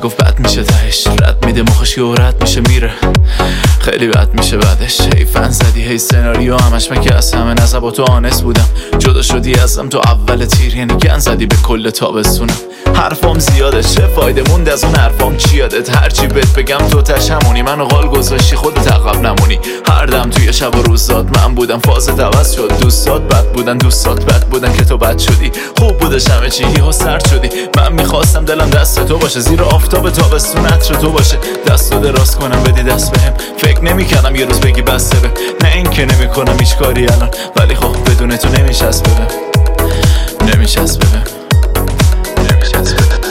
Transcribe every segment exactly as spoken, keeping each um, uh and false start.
گفت بد میشه تهش، رد میده مخش و رد میشه میره، خیلی بد میشه بعدش. هی فن زدی هی سناریو همش مگه از همه نظر با تو آنس بودم، جدا شدی ازم تو اول تیر، یعنی گن زدی به کل تابستونم. حرفام زیاده چه فایده موند از اون حرفام چی یادت، هرچی بهت بگم تو تشمونی، منو قال گذاشتی خودت عقب نمونی. هر دم توی شب و روزات من بودم، فازت عوض شد، دوستات بد بودن دوستات بد بودن که تو بد شدی. خوب بودش همه چی یهو سرد شدی، من میخواستم دلم دست تو باشه، زیر آفتاب تابستون عطر تو باشه، دستو دراز کنم بدی دست بهم. فکر نمی‌کردم یه روز بگی بسته به، نه این که نمی‌کنم هیچ کاری الان، ولی خب بدون تو نمی‌چسبه بهم، نمی‌چسبه بهم، نمی‌چسبه بهم.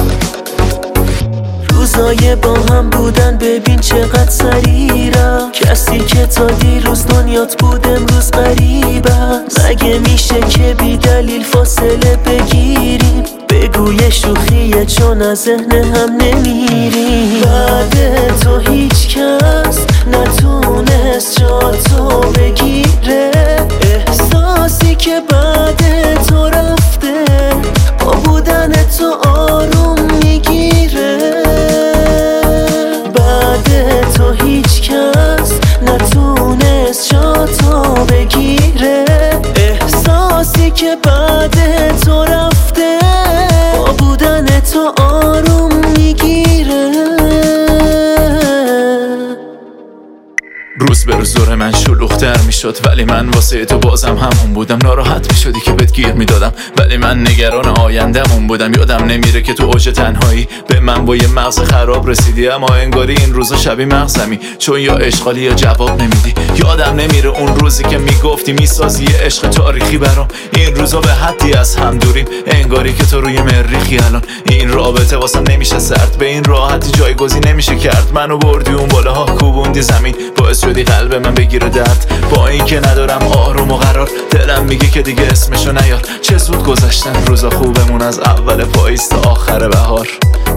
روزای با هم بودن ببین چقدر سریرم، کسی که تا دیروز دنیات بود امروز غریب است. مگه میشه که بی دلیل فاصله بگیریم، بگو یه شوخیه چون از ذهن هم نمیریم. بعد تو هیچ کس نتونست جا تو بگیره، احساسی که بعد تو رفته با بودن تو آروم میگیره. بعد تو هیچ کس نتونست جا تو بگیره، احساسی که بعد تو رفته با بودن تو آروم میگیره. روز به روز دور من شلوغ‌تر میشد، ولی من واسه تو بازم همون بودم. ناراحت میشدی که بهت گیر میدادم، ولی من نگران آینده‌مون بودم. یادم نمیره که تو اوج تنهایی به من با یه مغز خراب رسیدی، اما انگاری این روزا شبیه مغزمی، چون یا اشغالی یا جواب نمیدی. یادم نمیره اون روزی که میگفتی میسازی یه عشق تاریخی برام، این روزا به حدی از هم دوریم، انگاری که تو روی مریخی الان. این رابطه واسم نمیشه سرد، به این راحتی جایگزین نمیشه کرد. منو بردی اون بالاها کوبوندی زمین، باعث شدی قلب من بگیره درد. با این که ندارم آروم و قرار، دلم میگه که دیگه اسمشو نیار. چه زود گذشتن روزا خوبمون، از اول پاییز تا آخر بهار.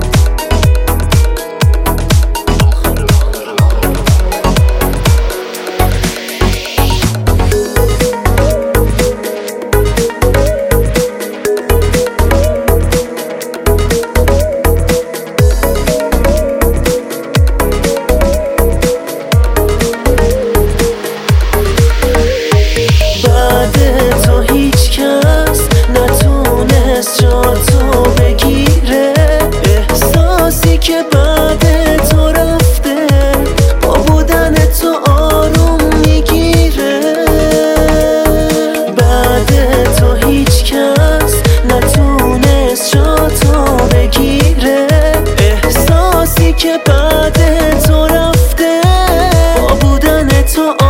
تو هیچ کس نتونست جا تو بگیره، احساسی که بعد تو رفته با بودن تو آروم میگیره. بعد تو هیچ کس نتونست جا تو بگیره، احساسی که بعد تو رفته با بودن تو